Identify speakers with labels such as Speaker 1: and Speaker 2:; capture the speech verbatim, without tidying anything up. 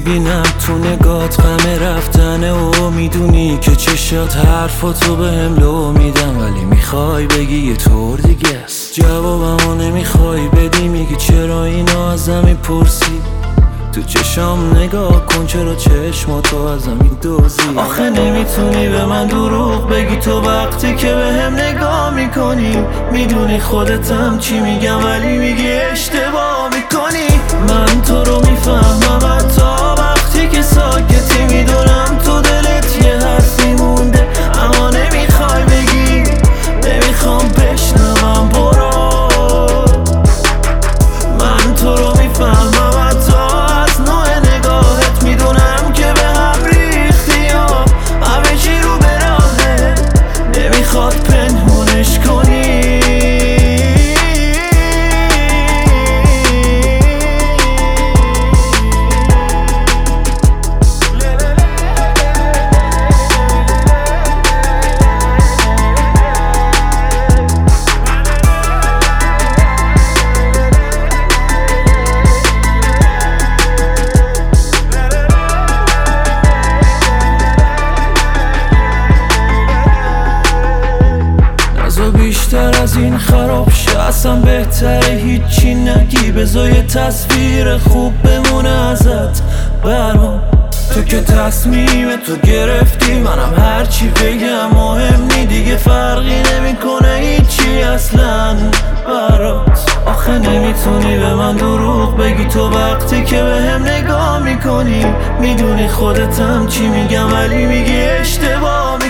Speaker 1: میبینم تو نگات غم رفتنه و میدونی که چشات حرفاتو به هم لو میدم، ولی میخوای بگی یه طور دیگه است. جوابمو نمیخوای بدی، میگی چرا اینو ازم میپرسی. تو چشام نگاه کن، چرا چشماتو ازم میدوزی. آخه نمیتونی به من دروغ بگی تو وقتی که به هم نگاه میکنی. میدونی خودتم چی میگم ولی میگی اشتباه میکنی. من تو رو میفهمم حتی وقتی که ساکتی، میدونم تو دلت یه حرفی مونده اما نمیخوای بگی. نمیخوام بشنوم، برو. من تو رو میفهمم حتی از نوع نگاهت، میدونم که به هم ریختی یا همه چی رو به راهه، نمیخواد پنهونش کنی. بیشتر از این خراب شه، اصلا بهتره هیچی نگی. بذار یه تصویر خوب بمونه ازت برام. تو که تصمیم تو گرفتی، منم هرچی بگم مهم نی دیگه، فرقی نمیکنه هیچی اصلا برات. آخه نمیتونی به من دروغ بگی تو وقتی که به هم نگاه میکنی. میدونی خودتم چی میگم ولی میگی اشتباه.